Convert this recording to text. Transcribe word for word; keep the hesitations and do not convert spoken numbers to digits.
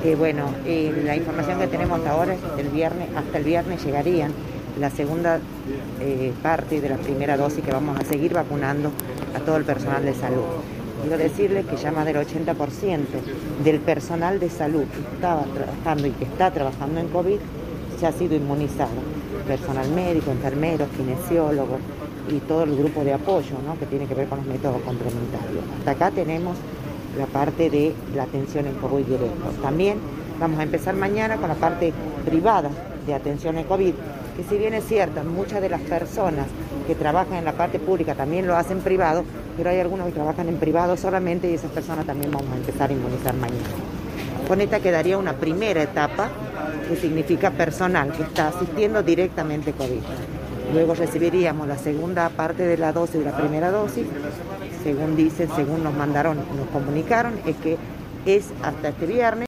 Eh, bueno, eh, la información que tenemos hasta ahora es que el viernes, hasta el viernes llegarían la segunda eh, parte de la primera dosis que vamos a seguir vacunando a todo el personal de salud. Quiero decirles que ya más del ochenta por ciento del personal de salud que estaba trabajando y que está trabajando en COVID ya ha sido inmunizado. Personal médico, enfermeros, kinesiólogos y todo el grupo de apoyo, ¿no?, que tiene que ver con los métodos complementarios. Hasta acá tenemos la parte de la atención en COVID directo. También vamos a empezar mañana con la parte privada de atención en COVID, que si bien es cierto, muchas de las personas que trabajan en la parte pública también lo hacen privado, pero hay algunos que trabajan en privado solamente y esas personas también vamos a empezar a inmunizar mañana. Con esta quedaría una primera etapa que significa personal que está asistiendo directamente COVID. Luego recibiríamos la segunda parte de la dosis de la primera dosis. Según dicen, según nos mandaron, nos comunicaron, es que es hasta este viernes.